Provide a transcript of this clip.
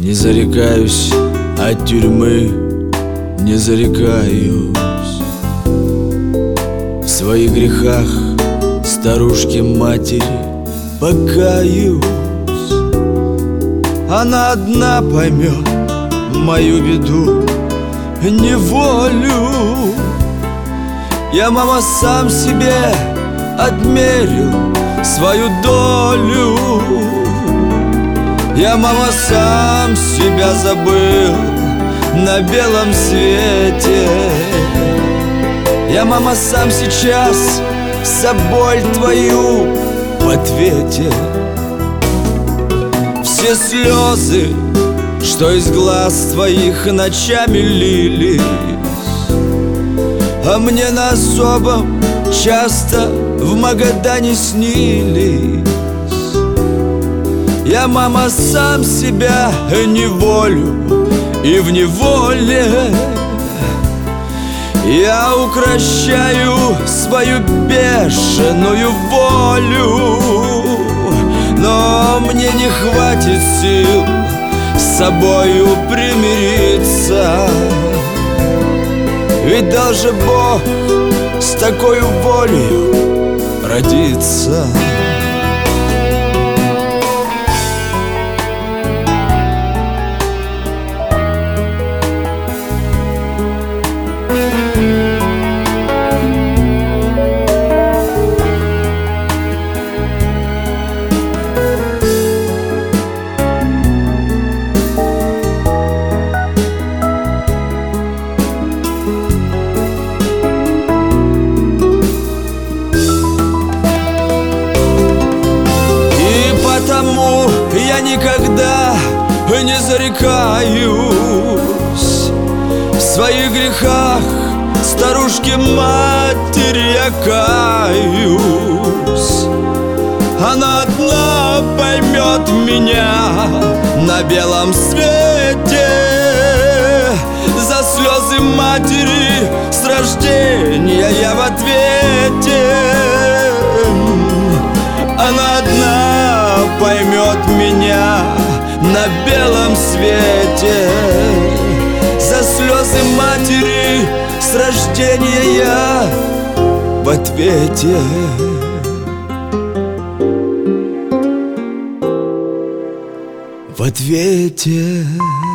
Не зарекаюсь от тюрьмы, не зарекаюсь. В своих грехах старушке-матери покаюсь. Она одна поймет мою беду, неволю. Я, мама, сам себе отмерил свою долю. Я, мама, сам себя забыл на белом свете. Я, мама, сам сейчас за боль твою в ответе. Все слезы, что из глаз твоих ночами лились, а мне на особом часто в Магадане снились. Я, мама, сам себя неволю, и в неволе я укрощаю свою бешеную волю. Но мне не хватит сил с собою примириться, ведь даже Бог с такой волею родится. Я никогда не зарекаюсь в своих грехах, старушке-матери я каюсь. Она одна поймет меня на белом свете. За слезы матери с рождения я в ответе. Она одна поймет меня на белом свете. За слезы матери с рождения я в ответе. В ответе.